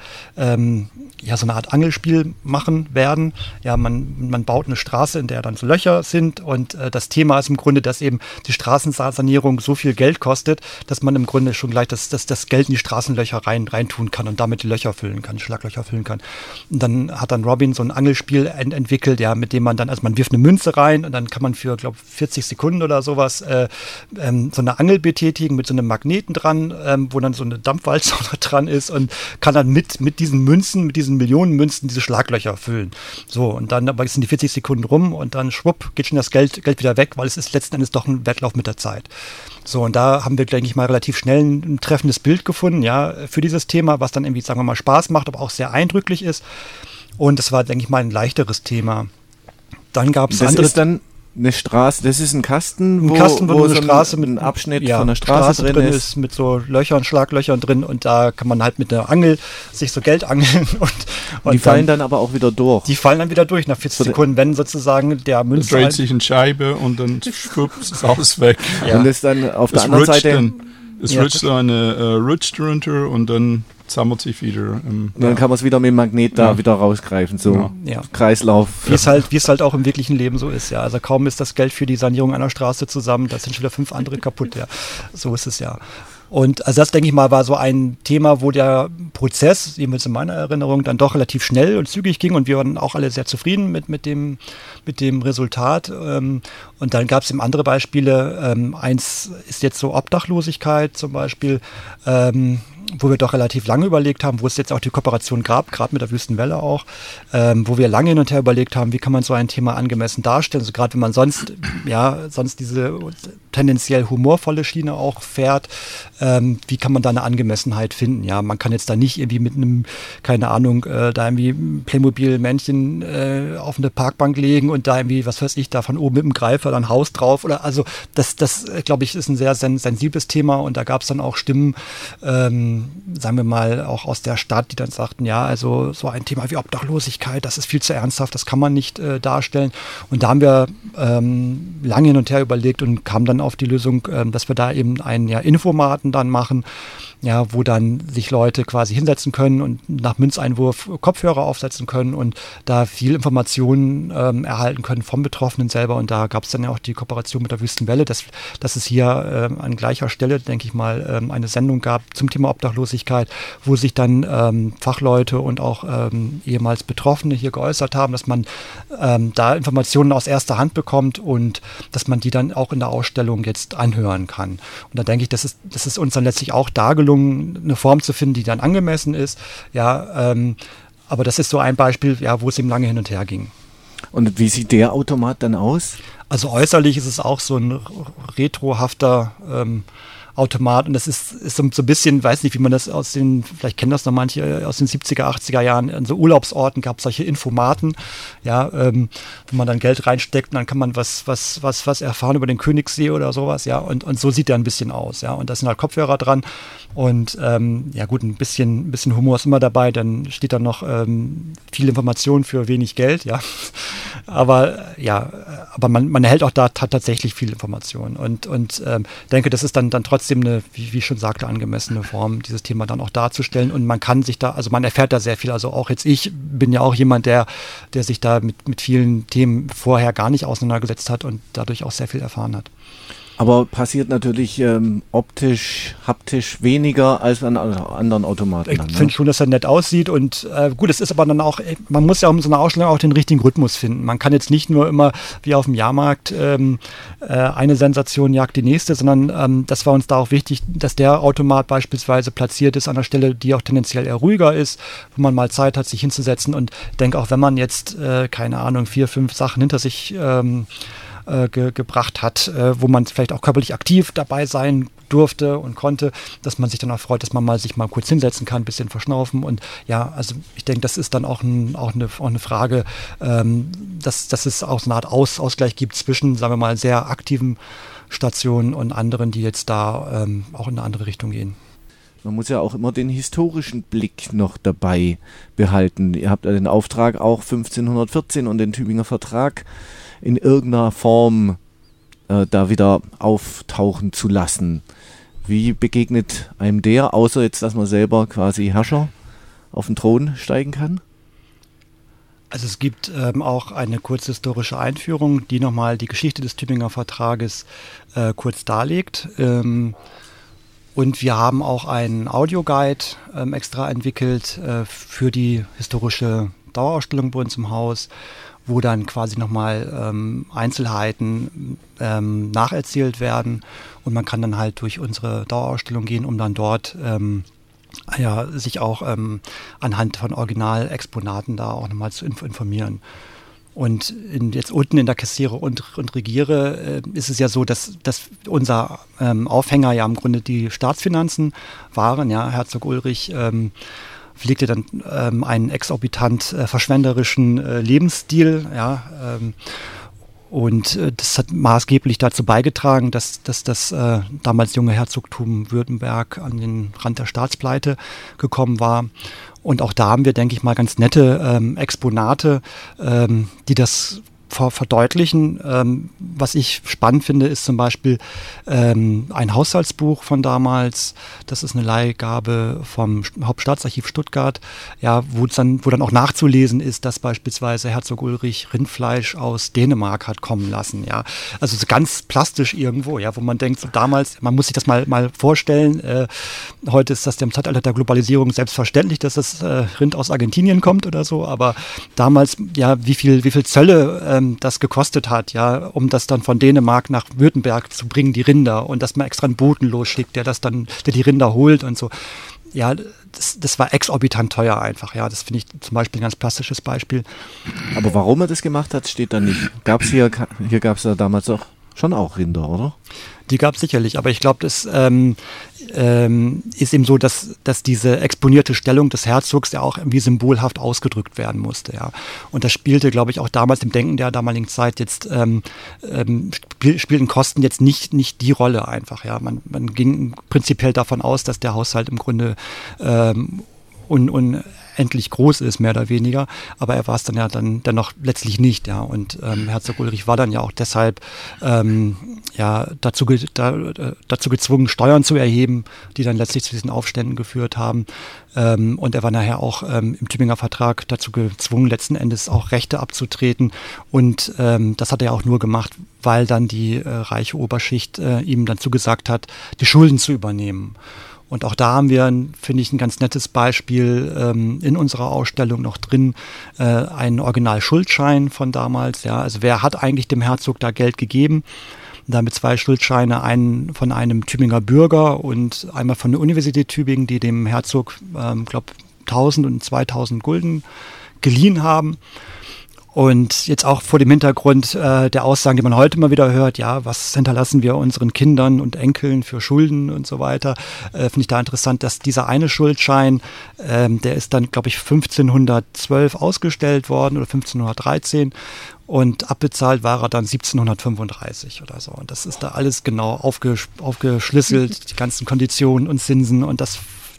so eine Art Angelspiel machen werden. Ja, man baut eine Straße, in der dann so Löcher sind und das Thema ist im Grunde, dass eben die Straßensanierung so viel Geld kostet, dass man im Grunde schon gleich das Geld in die Straßenlöcher reintun kann und damit die Löcher füllen kann, Schlaglöcher füllen kann. Und dann hat dann Robin so ein Angelspiel entwickelt, ja, mit dem man dann, also man wirft eine Münze rein und dann kann man für, glaube 40 Sekunden oder sowas so eine Angel betätigen mit so einem Magneten dran, wo dann so eine Dampfwalze dran ist und kann dann mit diesen Münzen, mit diesen Millionen Münzen diese Schlaglöcher füllen. So, und dann aber sind die 40 Sekunden rum und dann schwupp, geht schon das Geld wieder weg, weil es ist letzten Endes doch ein Wettlauf mit der Zeit. So, und da haben wir, denke ich mal, relativ schnell ein treffendes Bild gefunden, ja, für dieses Thema, was dann irgendwie, sagen wir mal, Spaß macht, aber auch sehr eindrücklich ist. Und das war, denke ich mal, ein leichteres Thema. Dann gab es andere... Das ist dann eine Straße, das ist ein Kasten, wo so eine Straße mit einem Abschnitt von der Straße drin ist. Mit so Löchern, Schlaglöchern drin und da kann man halt mit einer Angel sich so Geld angeln und die fallen dann aber auch wieder durch. Die fallen dann wieder durch nach 40 Sekunden, wenn sozusagen der Münze... Es dreht sich eine Scheibe und dann schwupps, ist alles weg. Ja. Und ist dann auf der anderen Seite... Es rutscht so eine Rutsch drunter und dann sammelt sich wieder. Und dann kann man es wieder mit dem Magnet da wieder rausgreifen, so Kreislauf. Wie es halt auch im wirklichen Leben so ist, ja. Also kaum ist das Geld für die Sanierung einer Straße zusammen, da sind schon wieder 5 andere kaputt, ja. So ist es ja. Und also das, denke ich mal, war so ein Thema, wo der Prozess, jedenfalls in meiner Erinnerung, dann doch relativ schnell und zügig ging und wir waren auch alle sehr zufrieden mit dem Resultat. Und dann gab es eben andere Beispiele. Eins ist jetzt so Obdachlosigkeit zum Beispiel, wo wir doch relativ lange überlegt haben, wo es jetzt auch die Kooperation gab, gerade mit der Wüstenwelle auch, wo wir lange hin und her überlegt haben, wie kann man so ein Thema angemessen darstellen. Also gerade wenn man sonst diese tendenziell humorvolle Schiene auch fährt, wie kann man da eine Angemessenheit finden? Ja, man kann jetzt da nicht irgendwie mit einem, keine Ahnung, da irgendwie Playmobil-Männchen auf eine Parkbank legen und da irgendwie, was weiß ich, da von oben mit dem Greifer dann Haus drauf oder also das glaube ich, ist ein sehr sensibles Thema und da gab es dann auch Stimmen, sagen wir mal, auch aus der Stadt, die dann sagten, ja, also so ein Thema wie Obdachlosigkeit, das ist viel zu ernsthaft, das kann man nicht darstellen. Und da haben wir lange hin und her überlegt und kamen dann auf die Lösung, dass wir da eben einen Infomaten dann machen, ja, wo dann sich Leute quasi hinsetzen können und nach Münzeinwurf Kopfhörer aufsetzen können und da viel Informationen erhalten können vom Betroffenen selber. Und da gab es dann ja auch die Kooperation mit der Wüstenwelle, dass es hier an gleicher Stelle, denke ich mal, eine Sendung gab zum Thema Obdachlosigkeit, wo sich dann Fachleute und auch ehemals Betroffene hier geäußert haben, dass man da Informationen aus erster Hand bekommt und dass man die dann auch in der Ausstellung jetzt anhören kann. Und da denke ich, das ist uns dann letztlich auch da gelungen, eine Form zu finden, die dann angemessen ist. Ja, aber das ist so ein Beispiel, ja, wo es eben lange hin und her ging. Und wie sieht der Automat dann aus? Also äußerlich ist es auch so ein retrohafter Automat und das ist so ein bisschen, weiß nicht, wie man das vielleicht kennen das noch manche aus den 70er, 80er Jahren, an so Urlaubsorten gab es solche Infomaten, ja, wo man dann Geld reinsteckt und dann kann man was erfahren über den Königssee oder sowas, ja, und so sieht der ein bisschen aus, ja, und da sind halt Kopfhörer dran und ja gut, ein bisschen Humor ist immer dabei, dann steht da noch viel Information für wenig Geld, ja, aber man erhält auch da tatsächlich viel Information und denke, das ist dann trotzdem eine, wie ich schon sagte, angemessene Form, dieses Thema dann auch darzustellen und man kann sich da, also man erfährt da sehr viel, also auch jetzt ich bin ja auch jemand, der sich da mit vielen Themen vorher gar nicht auseinandergesetzt hat und dadurch auch sehr viel erfahren hat. Aber passiert natürlich optisch, haptisch weniger als an anderen Automaten. Ich finde schon, dass er nett aussieht und gut, es ist aber dann auch, man muss ja um so eine Ausstellung auch den richtigen Rhythmus finden. Man kann jetzt nicht nur immer wie auf dem Jahrmarkt eine Sensation jagt die nächste, sondern das war uns da auch wichtig, dass der Automat beispielsweise platziert ist an einer Stelle, die auch tendenziell eher ruhiger ist, wo man mal Zeit hat, sich hinzusetzen und ich denke auch, wenn man jetzt, keine Ahnung, 4, 5 Sachen hinter sich gebracht hat, wo man vielleicht auch körperlich aktiv dabei sein durfte und konnte, dass man sich dann auch freut, dass man sich mal kurz hinsetzen kann, ein bisschen verschnaufen und ja, also ich denke, das ist dann auch eine Frage, dass es auch so eine Art Ausgleich gibt zwischen, sagen wir mal, sehr aktiven Stationen und anderen, die jetzt da auch in eine andere Richtung gehen. Man muss ja auch immer den historischen Blick noch dabei behalten. Ihr habt ja den Auftrag auch 1514 und den Tübinger Vertrag in irgendeiner Form da wieder auftauchen zu lassen. Wie begegnet einem der, außer jetzt, dass man selber quasi Herrscher auf den Thron steigen kann? Also es gibt auch eine kurze historische Einführung, die nochmal die Geschichte des Tübinger Vertrages kurz darlegt. Und wir haben auch einen Audioguide extra entwickelt für die historische Dauerausstellung bei uns im Haus, wo dann quasi nochmal Einzelheiten nacherzählt werden und man kann dann halt durch unsere Dauerausstellung gehen, um dann dort sich auch anhand von Originalexponaten da auch nochmal zu informieren. Und jetzt unten in der Kassiere und Regiere ist es ja so, dass unser Aufhänger ja im Grunde die Staatsfinanzen waren. Ja, Herzog Ulrich pflegte dann einen exorbitant verschwenderischen Lebensstil, ja, und das hat maßgeblich dazu beigetragen, dass das damals junge Herzogtum Württemberg an den Rand der Staatspleite gekommen war. Und auch da haben wir, denke ich mal, ganz nette Exponate, die das verdeutlichen. Was ich spannend finde, ist zum Beispiel ein Haushaltsbuch von damals. Das ist eine Leihgabe vom Hauptstaatsarchiv Stuttgart, ja, wo dann auch nachzulesen ist, dass beispielsweise Herzog Ulrich Rindfleisch aus Dänemark hat kommen lassen. Ja, also so ganz plastisch irgendwo, ja, wo man denkt, so damals, man muss sich das mal vorstellen. Heute ist das im Zeitalter der Globalisierung selbstverständlich, dass das Rind aus Argentinien kommt oder so, aber damals, ja, wie viel Zölle das gekostet hat, ja, um das dann von Dänemark nach Württemberg zu bringen, die Rinder, und dass man extra einen Boten losschickt, der die Rinder holt und so. Ja, das war exorbitant teuer einfach, ja, das finde ich zum Beispiel ein ganz plastisches Beispiel. Aber warum er das gemacht hat, steht da nicht. Hier gab es ja damals auch schon auch Rinder, oder? Die gab es sicherlich, aber ich glaube, das ist eben so, dass diese exponierte Stellung des Herzogs ja auch irgendwie symbolhaft ausgedrückt werden musste. Ja. Und das spielte, glaube ich, auch damals im Denken der damaligen Zeit jetzt spielten Kosten jetzt nicht die Rolle einfach. Ja. Man ging prinzipiell davon aus, dass der Haushalt im Grunde unendlich groß ist, mehr oder weniger, aber er war es dann ja dennoch letztlich nicht, ja, und Herzog Ulrich war dann ja auch deshalb dazu gezwungen, Steuern zu erheben, die dann letztlich zu diesen Aufständen geführt haben, und er war nachher auch im Tübinger Vertrag dazu gezwungen, letzten Endes auch Rechte abzutreten, und das hat er auch nur gemacht, weil dann die reiche Oberschicht ihm dann zugesagt hat, die Schulden zu übernehmen. Und auch da haben wir, finde ich, ein ganz nettes Beispiel in unserer Ausstellung noch drin, einen Original-Schuldschein von damals. Ja, also wer hat eigentlich dem Herzog da Geld gegeben? Damit 2 Schuldscheine, einen von einem Tübinger Bürger und einmal von der Universität Tübingen, die dem Herzog, glaube 1.000 und 2.000 Gulden geliehen haben. Und jetzt auch vor dem Hintergrund der Aussagen, die man heute mal wieder hört, ja, was hinterlassen wir unseren Kindern und Enkeln für Schulden und so weiter, finde ich da interessant, dass dieser eine Schuldschein, der ist dann, glaube ich, 1512 ausgestellt worden oder 1513 und abbezahlt war er dann 1735 oder so. Und das ist da alles genau aufgeschlüsselt, die ganzen Konditionen und Zinsen, und das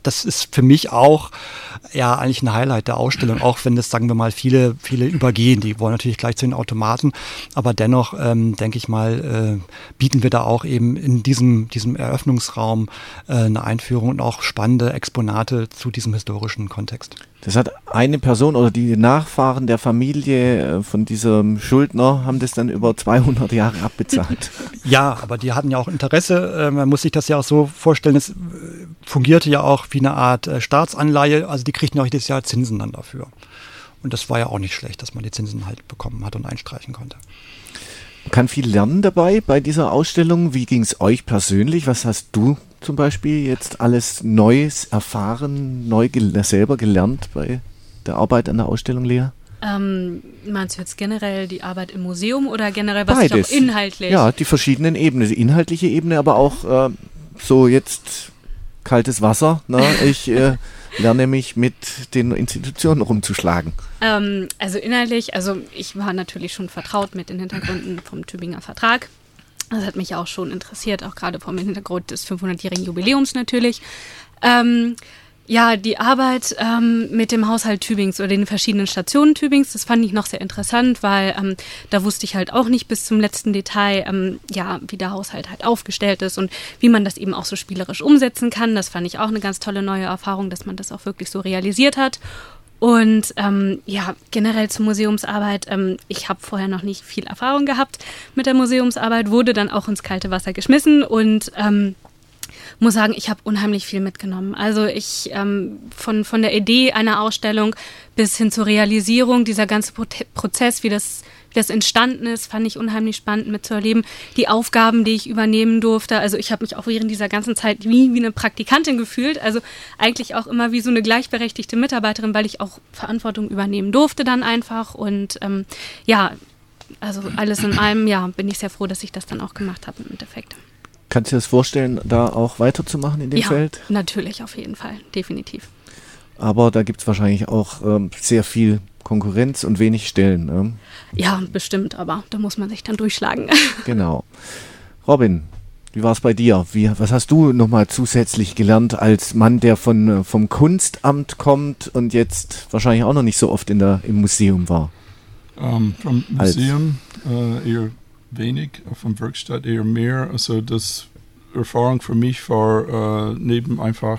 das ist für mich auch ja eigentlich ein Highlight der Ausstellung, auch wenn das, sagen wir mal, viele übergehen. Die wollen natürlich gleich zu den Automaten, aber dennoch, denke ich mal, bieten wir da auch eben in diesem Eröffnungsraum eine Einführung und auch spannende Exponate zu diesem historischen Kontext. Das hat eine Person oder die Nachfahren der Familie von diesem Schuldner haben das dann über 200 Jahre abbezahlt. Ja, aber die hatten ja auch Interesse. Man muss sich das ja auch so vorstellen, es fungierte ja auch wie eine Art Staatsanleihe. Also die kriegten auch jedes Jahr Zinsen dann dafür. Und das war ja auch nicht schlecht, dass man die Zinsen halt bekommen hat und einstreichen konnte. Man kann viel lernen dabei bei dieser Ausstellung. Wie ging es euch persönlich? Was hast du zum Beispiel jetzt alles Neues erfahren, selber gelernt bei der Arbeit an der Ausstellung, Lea? Meinst du jetzt generell die Arbeit im Museum oder generell was Beides. Ich auch inhaltlich? Ja, die verschiedenen Ebenen. Die inhaltliche Ebene, aber auch so jetzt kaltes Wasser. Ne? Ich lerne mich mit den Institutionen rumzuschlagen. Also inhaltlich, ich war natürlich schon vertraut mit den Hintergründen vom Tübinger Vertrag. Das hat mich auch schon interessiert, auch gerade vom Hintergrund des 500-jährigen Jubiläums natürlich. Ja, die Arbeit mit dem Haushalt Tübings oder den verschiedenen Stationen Tübings, das fand ich noch sehr interessant, weil da wusste ich halt auch nicht bis zum letzten Detail, wie der Haushalt halt aufgestellt ist und wie man das eben auch so spielerisch umsetzen kann. Das fand ich auch eine ganz tolle neue Erfahrung, dass man das auch wirklich so realisiert hat. Und generell zur Museumsarbeit, ich habe vorher noch nicht viel Erfahrung gehabt mit der Museumsarbeit, wurde dann auch ins kalte Wasser geschmissen und muss sagen, ich habe unheimlich viel mitgenommen. Also ich von der Idee einer Ausstellung bis hin zur Realisierung, dieser ganze Prozess, wie das entstanden ist, fand ich unheimlich spannend mitzuerleben. Die Aufgaben, die ich übernehmen durfte, also ich habe mich auch während dieser ganzen Zeit wie eine Praktikantin gefühlt, also eigentlich auch immer wie so eine gleichberechtigte Mitarbeiterin, weil ich auch Verantwortung übernehmen durfte dann einfach und also alles in allem, bin ich sehr froh, dass ich das dann auch gemacht habe im Endeffekt. Kannst du dir das vorstellen, da auch weiterzumachen in dem Feld? Ja, natürlich, auf jeden Fall, definitiv. Aber da gibt es wahrscheinlich auch sehr viel Konkurrenz und wenig Stellen. Ne? Ja, bestimmt, aber da muss man sich dann durchschlagen. Genau. Robin, wie war es bei dir? Was hast du nochmal zusätzlich gelernt als Mann, der vom Kunstamt kommt und jetzt wahrscheinlich auch noch nicht so oft im Museum war? Vom Museum eher wenig, vom Werkstatt eher mehr. Also das Erfahrung für mich war neben einfach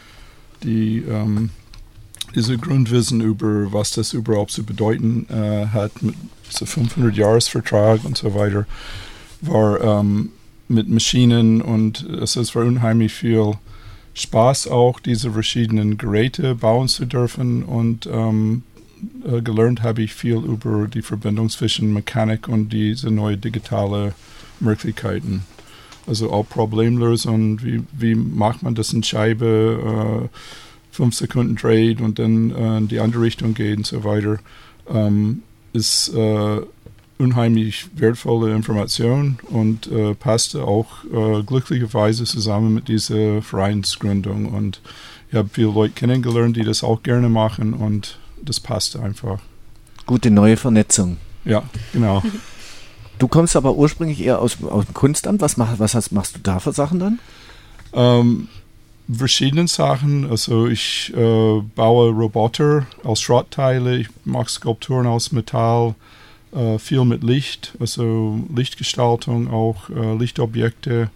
diese Grundwissen über, was das überhaupt zu bedeuten hat, mit so 500-Jahres-Vertrag und so weiter, war mit Maschinen und es war unheimlich viel Spaß auch, diese verschiedenen Geräte bauen zu dürfen und gelernt habe ich viel über die Verbindung zwischen Mechanik und diese neuen digitale Möglichkeiten. Also auch Problemlösungen, wie macht man das in Scheibe, 5 Sekunden dreht und dann in die andere Richtung geht und so weiter, ist unheimlich wertvolle Information und passte auch glücklicherweise zusammen mit dieser Vereinsgründung. Und ich habe viele Leute kennengelernt, die das auch gerne machen und das passte einfach. Gute neue Vernetzung. Ja, genau. Du kommst aber ursprünglich eher aus dem Kunstamt. Was machst du da für Sachen dann? Verschiedene Sachen. Also ich baue Roboter aus Schrottteile. Ich mache Skulpturen aus Metall. Viel mit Licht, also Lichtgestaltung, auch Lichtobjekte.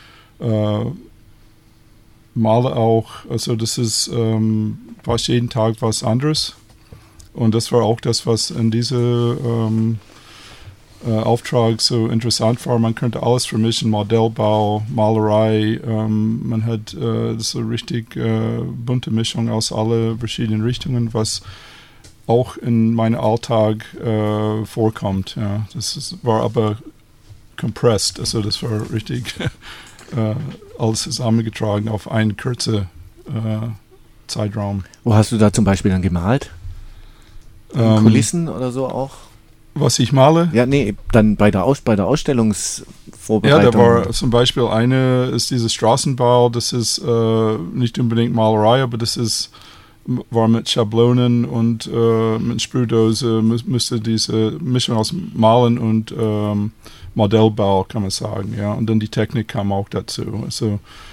Male auch. Also das ist fast jeden Tag was anderes. Und das war auch das, was in diesem Auftrag so interessant war. Man könnte alles vermischen, Modellbau, Malerei. Man hat so richtig bunte Mischung aus allen verschiedenen Richtungen, was auch in meinem Alltag vorkommt. Ja. War aber compressed, also das war richtig alles zusammengetragen auf einen kurzen Zeitraum. Wo hast du da zum Beispiel dann gemalt? Kulissen oder so auch? Was ich male? Ja, nee, dann bei der Ausstellungsvorbereitung. Ja, da war zum Beispiel ist dieses Straßenbau, das ist nicht unbedingt Malerei, aber war mit Schablonen und mit Sprühdose, müsste diese Mischung aus Malen und Modellbau, kann man sagen, ja. Und dann die Technik kam auch dazu. Also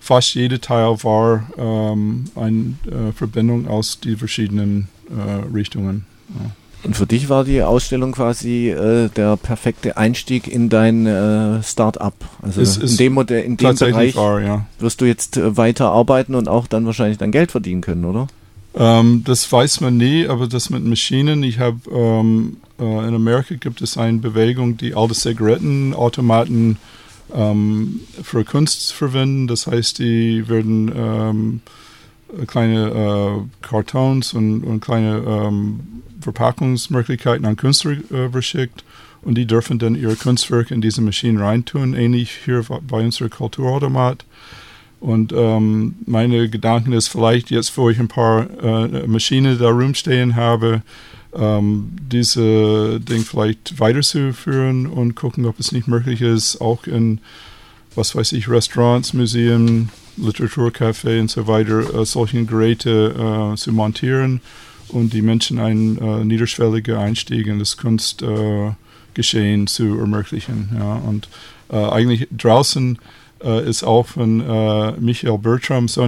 fast jeder Teil war eine Verbindung aus die verschiedenen Richtungen. Ja. Und für dich war die Ausstellung quasi der perfekte Einstieg in dein Start-up. Also in dem Bereich wirst du jetzt weiter arbeiten und auch dann wahrscheinlich dein Geld verdienen können, oder? Das weiß man nie, aber das mit Maschinen, ich habe in Amerika gibt es eine Bewegung, die alte Zigarettenautomaten für Kunst verwenden. Das heißt, die werden kleine Kartons und kleine Verpackungsmöglichkeiten an Künstler verschickt und die dürfen dann ihre Kunstwerke in diese Maschinen reintun, ähnlich hier bei unserem Kulturautomat. Und meine Gedanken ist vielleicht jetzt, wo ich ein paar Maschinen da rumstehen habe, diese Ding vielleicht weiterzuführen und gucken, ob es nicht möglich ist, auch in, was weiß ich, Restaurants, Museen, Literaturcafé und so weiter, solche Geräte zu montieren und die Menschen einen niederschwelligen Einstieg in das Kunstgeschehen zu ermöglichen. Ja. Und eigentlich draußen ist auch von Michael Bertram so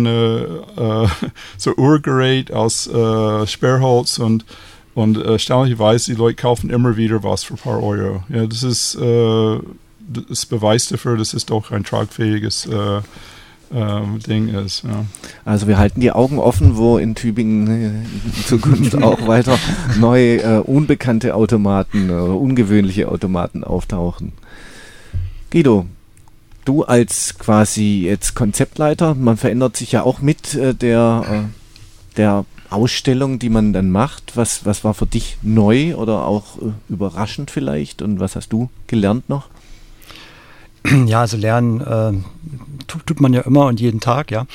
Urgerät aus Sperrholz und erstaunlicherweise die Leute kaufen immer wieder was für ein paar Euro. Ja, das ist das Beweis dafür, dass es doch ein tragfähiges Ding ist. Ja. Also wir halten die Augen offen, wo in Tübingen in Zukunft auch weiter neue, unbekannte Automaten oder ungewöhnliche Automaten auftauchen. Guido, du als quasi jetzt Konzeptleiter, man verändert sich ja auch mit der Ausstellung, die man dann macht. Was war für dich neu oder auch überraschend vielleicht und was hast du gelernt noch? Ja, also lernen tut man ja immer und jeden Tag, ja.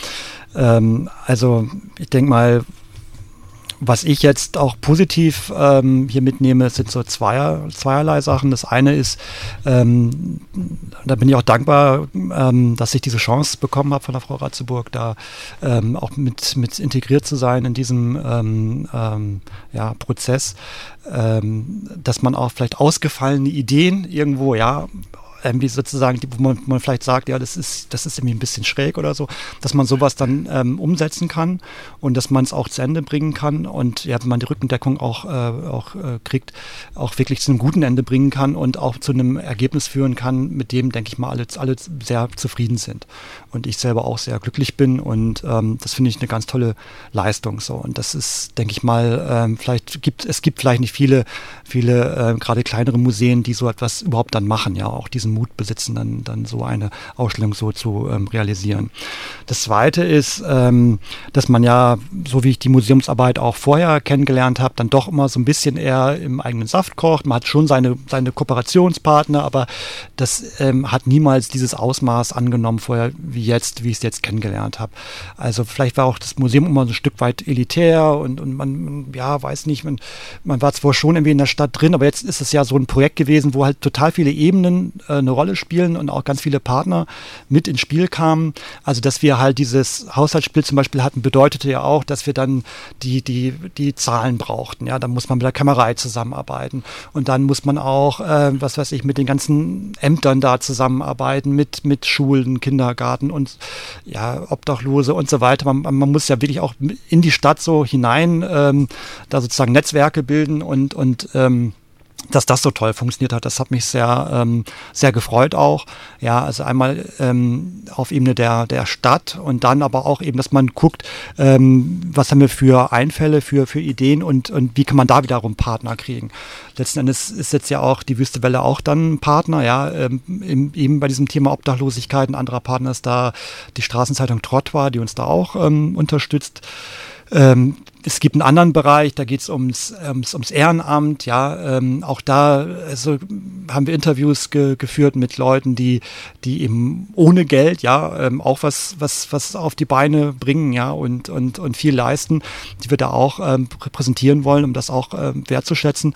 Also ich denke mal, was ich jetzt auch positiv hier mitnehme, sind so zweierlei Sachen. Das eine ist, da bin ich auch dankbar, dass ich diese Chance bekommen habe von der Frau Ratzeburg, da auch mit integriert zu sein in diesem Prozess, dass man auch vielleicht ausgefallene Ideen irgendwo, irgendwie sozusagen, wo man vielleicht sagt, ja, das ist irgendwie ein bisschen schräg oder so, dass man sowas dann umsetzen kann und dass man es auch zu Ende bringen kann und ja, wenn man die Rückendeckung auch kriegt, auch wirklich zu einem guten Ende bringen kann und auch zu einem Ergebnis führen kann, mit dem, denke ich mal, alle sehr zufrieden sind und ich selber auch sehr glücklich bin und das finde ich eine ganz tolle Leistung so und das ist, denke ich mal, es gibt vielleicht nicht viele gerade kleinere Museen, die so etwas überhaupt dann machen, ja, auch diesen Mut besitzen, dann so eine Ausstellung so zu realisieren. Das Zweite ist, dass man ja, so wie ich die Museumsarbeit auch vorher kennengelernt habe, dann doch immer so ein bisschen eher im eigenen Saft kocht. Man hat schon seine Kooperationspartner, aber das hat niemals dieses Ausmaß angenommen vorher, wie ich es jetzt kennengelernt habe. Also vielleicht war auch das Museum immer so ein Stück weit elitär und man weiß nicht, man war zwar schon irgendwie in der Stadt drin, aber jetzt ist es ja so ein Projekt gewesen, wo halt total viele Ebenen eine Rolle spielen und auch ganz viele Partner mit ins Spiel kamen. Also, dass wir halt dieses Haushaltsspiel zum Beispiel hatten, bedeutete ja auch, dass wir dann die Zahlen brauchten. Ja, da muss man mit der Kämmerei zusammenarbeiten und dann muss man auch, mit den ganzen Ämtern da zusammenarbeiten, mit Schulen, Kindergarten und ja, Obdachlose und so weiter. Man muss ja wirklich auch in die Stadt so hinein da sozusagen Netzwerke bilden und dass das so toll funktioniert hat, das hat mich sehr, sehr gefreut auch. Ja, also einmal auf Ebene der Stadt und dann aber auch eben, dass man guckt, was haben wir für Einfälle, für Ideen und wie kann man da wiederum Partner kriegen. Letzten Endes ist jetzt ja auch die Wüste Welle auch dann ein Partner, ja, eben bei diesem Thema Obdachlosigkeit. Ein anderer Partner ist da die Straßenzeitung Trottoir, die uns da auch unterstützt. Es gibt einen anderen Bereich, da geht es ums Ehrenamt, ja, auch da haben wir Interviews geführt mit Leuten, die eben ohne Geld, ja, auch was auf die Beine bringen, ja, und viel leisten, die wir da auch repräsentieren wollen, um das auch wertzuschätzen.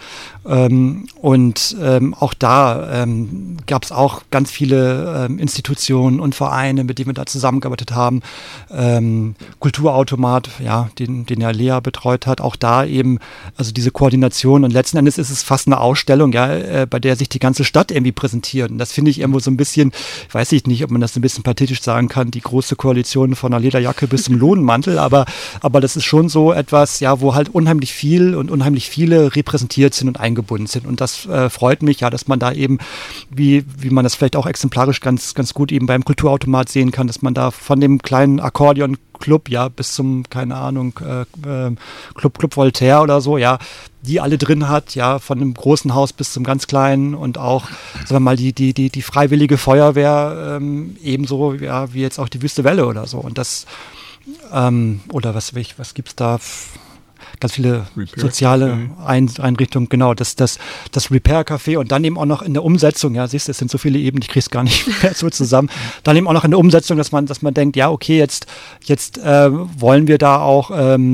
Auch da gab es auch ganz viele Institutionen und Vereine, mit denen wir da zusammengearbeitet haben. Kulturautomat, ja, den ja Lea betreut hat, auch da eben, also diese Koordination, und letzten Endes ist es fast eine Ausstellung, ja, bei der sich die ganze Stadt irgendwie präsentiert. Und das finde ich irgendwo so ein bisschen, weiß ich nicht, ob man das ein bisschen pathetisch sagen kann, die große Koalition von einer Lederjacke bis zum Lohnmantel, aber das ist schon so etwas, ja, wo halt unheimlich viel und unheimlich viele repräsentiert sind und eingebunden sind. Und das freut mich, ja, dass man da eben, wie man das vielleicht auch exemplarisch ganz gut eben beim Kulturautomat sehen kann, dass man da von dem kleinen Akkordeon-Club, ja, bis zum, keine Ahnung, Club Voltaire oder so, ja, die alle drin hat, ja, von einem großen Haus bis zum ganz kleinen, und auch, sagen wir mal, die freiwillige Feuerwehr ebenso, ja, wie jetzt auch die Wüste Welle oder so. Und das, oder was gibt's da? Ganz viele soziale Einrichtungen, genau, das Repair-Café, und dann eben auch noch in der Umsetzung, ja, siehst du, es sind so viele Ebenen, ich krieg's gar nicht mehr so zusammen, dann eben auch noch in der Umsetzung, dass man denkt, ja, okay, jetzt wollen wir da auch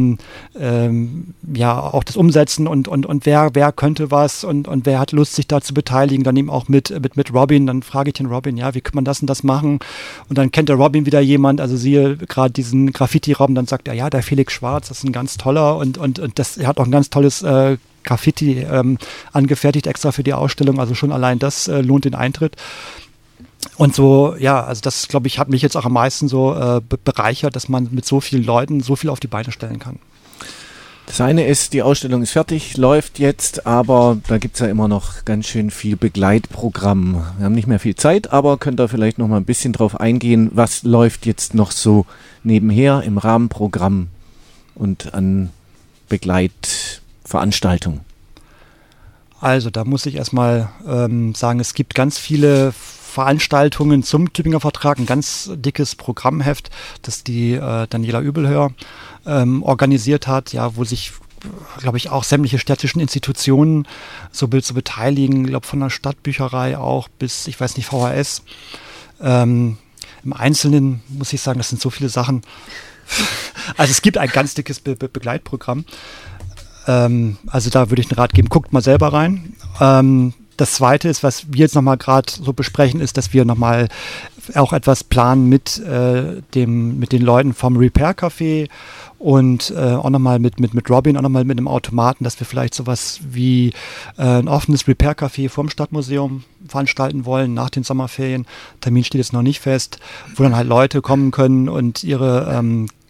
ja, auch das umsetzen, und wer könnte was, und wer hat Lust, sich da zu beteiligen, dann eben auch mit Robin, dann frage ich den Robin, ja, wie kann man das und das machen, und dann kennt der Robin wieder jemand, also siehe gerade diesen Graffiti-Raum, dann sagt er, ja, der Felix Schwarz, das ist ein ganz toller, und er hat auch ein ganz tolles Graffiti angefertigt extra für die Ausstellung, also schon allein das lohnt den Eintritt. Und so, ja, also das, glaube ich, hat mich jetzt auch am meisten so bereichert, dass man mit so vielen Leuten so viel auf die Beine stellen kann. Das eine ist, die Ausstellung ist fertig, läuft jetzt, aber da gibt es ja immer noch ganz schön viel Begleitprogramm. Wir haben nicht mehr viel Zeit, aber könnt ihr vielleicht noch mal ein bisschen drauf eingehen, was läuft jetzt noch so nebenher im Rahmenprogramm und an Begleitveranstaltungen? Also da muss ich erstmal sagen, es gibt ganz viele Veranstaltungen zum Tübinger Vertrag, ein ganz dickes Programmheft, das die Daniela Übelhör organisiert hat, ja, wo sich, glaube ich, auch sämtliche städtischen Institutionen so beteiligen, ich glaube von der Stadtbücherei auch bis, ich weiß nicht, VHS. Im Einzelnen muss ich sagen, das sind so viele Sachen. Also es gibt ein ganz dickes Begleitprogramm. Also da würde ich einen Rat geben, guckt mal selber rein. Das Zweite ist, was wir jetzt nochmal gerade so besprechen, ist, dass wir nochmal auch etwas planen mit den Leuten vom Repair Café und auch nochmal mit Robin, auch nochmal mit einem Automaten, dass wir vielleicht sowas wie ein offenes Repair Café vorm Stadtmuseum veranstalten wollen nach den Sommerferien. Termin steht jetzt noch nicht fest, wo dann halt Leute kommen können und ihre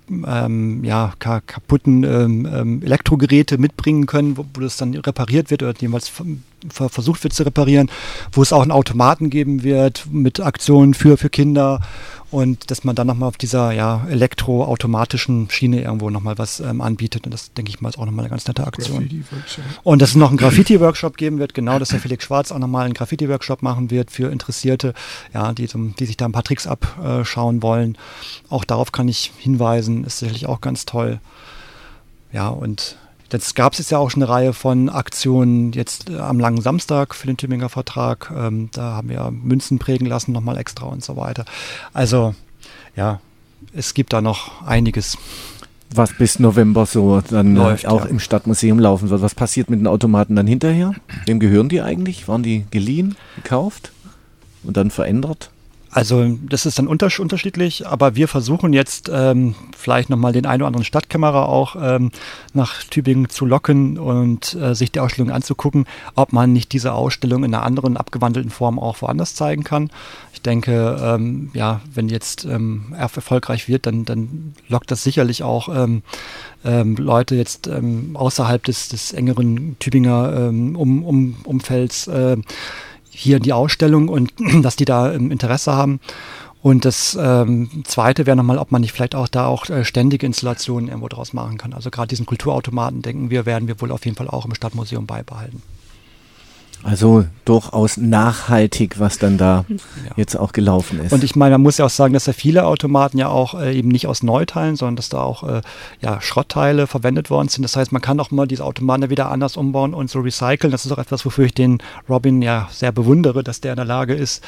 kaputten Elektrogeräte mitbringen können, wo das dann repariert wird oder jeweils versucht wird zu reparieren, wo es auch einen Automaten geben wird mit Aktionen für Kinder, und dass man dann nochmal auf dieser elektroautomatischen Schiene irgendwo nochmal was anbietet, und das, denke ich mal, ist auch nochmal eine ganz nette Aktion. Und dass es noch einen Graffiti-Workshop geben wird, genau, dass der Felix Schwarz auch nochmal einen Graffiti-Workshop machen wird für Interessierte, ja, die sich da ein paar Tricks abschauen wollen. Auch darauf kann ich hinweisen, ist sicherlich auch ganz toll. Ja, und jetzt gab es ja auch schon eine Reihe von Aktionen jetzt am langen Samstag für den Tübinger Vertrag. Da haben wir Münzen prägen lassen, nochmal extra und so weiter. Also ja, es gibt da noch einiges. Was bis November so dann läuft, auch im Stadtmuseum laufen wird. Was passiert mit den Automaten dann hinterher? Wem gehören die eigentlich? Waren die geliehen, gekauft und dann verändert? Also das ist dann unterschiedlich, aber wir versuchen jetzt vielleicht nochmal den einen oder anderen Stadtkämmerer auch nach Tübingen zu locken und sich die Ausstellung anzugucken, ob man nicht diese Ausstellung in einer anderen, abgewandelten Form auch woanders zeigen kann. Ich denke, wenn jetzt erfolgreich wird, dann lockt das sicherlich auch Leute jetzt außerhalb des engeren Tübinger Umfelds hier in die Ausstellung, und dass die da Interesse haben. Und das Zweite wäre nochmal, ob man nicht vielleicht auch ständige Installationen irgendwo draus machen kann. Also gerade diesen Kulturautomaten, denken wir, werden wir wohl auf jeden Fall auch im Stadtmuseum beibehalten. Also durchaus nachhaltig, was dann da jetzt auch gelaufen ist. Und ich meine, man muss ja auch sagen, dass ja viele Automaten ja auch eben nicht aus Neuteilen, sondern dass da auch Schrottteile verwendet worden sind. Das heißt, man kann auch mal diese Automaten ja wieder anders umbauen und so recyceln. Das ist auch etwas, wofür ich den Robin ja sehr bewundere, dass der in der Lage ist,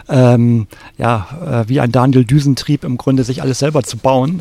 wie ein Daniel Düsentrieb im Grunde sich alles selber zu bauen.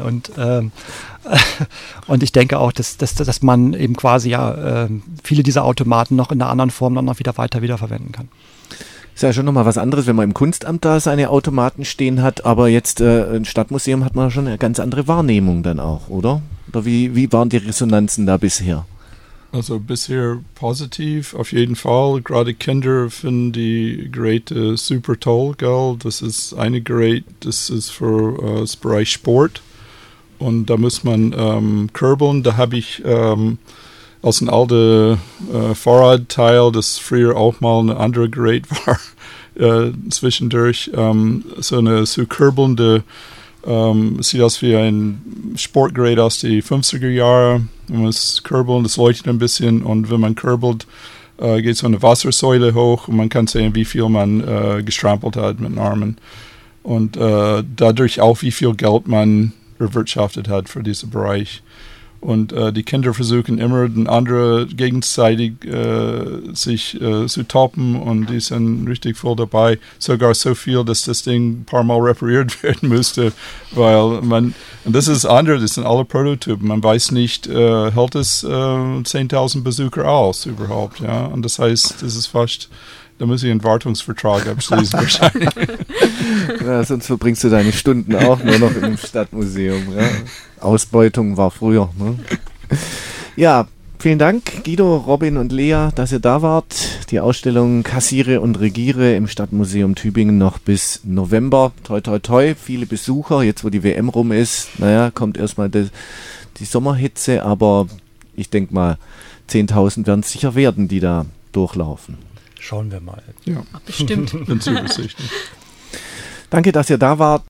Und ich denke auch, dass man eben quasi viele dieser Automaten noch in einer anderen Form dann noch wieder weiterverwenden kann. Ist ja schon nochmal was anderes, wenn man im Kunstamt da seine Automaten stehen hat, aber jetzt im Stadtmuseum hat man schon eine ganz andere Wahrnehmung dann auch, oder? Oder wie waren die Resonanzen da bisher? Also bisher positiv, auf jeden Fall. Gerade Kinder finden die Geräte super toll, gell? Das ist eine Gerät, das ist für das Bereich Sport. Und da muss man kurbeln. Da habe ich aus einem alten Fahrradteil, das früher auch mal ein anderes Gerät war, zwischendurch so eine so kurbelnde, sieht aus wie ein Sportgerät aus den 50er Jahren. Man muss kurbeln, das leuchtet ein bisschen und wenn man kurbelt, geht so eine Wassersäule hoch und man kann sehen, wie viel man gestrampelt hat mit den Armen. Und dadurch auch, wie viel Geld man erwirtschaftet hat für diesen Bereich. Und die Kinder versuchen immer, den anderen gegenseitig sich zu toppen und die sind richtig voll dabei. Sogar so viel, dass das Ding ein paar Mal repariert werden musste, weil und das ist anders, das sind alle Prototypen. Man weiß nicht, hält es 10.000 Besucher aus überhaupt, ja. Und das heißt, das ist fast, da muss ich einen Wartungsvertrag abschließen wahrscheinlich. Ja, sonst verbringst du deine Stunden auch nur noch im Stadtmuseum. Ja. Ausbeutung war früher. Ne? Ja, vielen Dank, Guido, Robin und Lea, dass ihr da wart. Die Ausstellung Kassiere und Regiere im Stadtmuseum Tübingen noch bis November. Toi, toi, toi. Viele Besucher. Jetzt, wo die WM rum ist, kommt erstmal die Sommerhitze. Aber ich denke mal, 10.000 werden es sicher werden, die da durchlaufen. Schauen wir mal. Ja, bestimmt. Bin zuversichtlich. Danke, dass ihr da wart.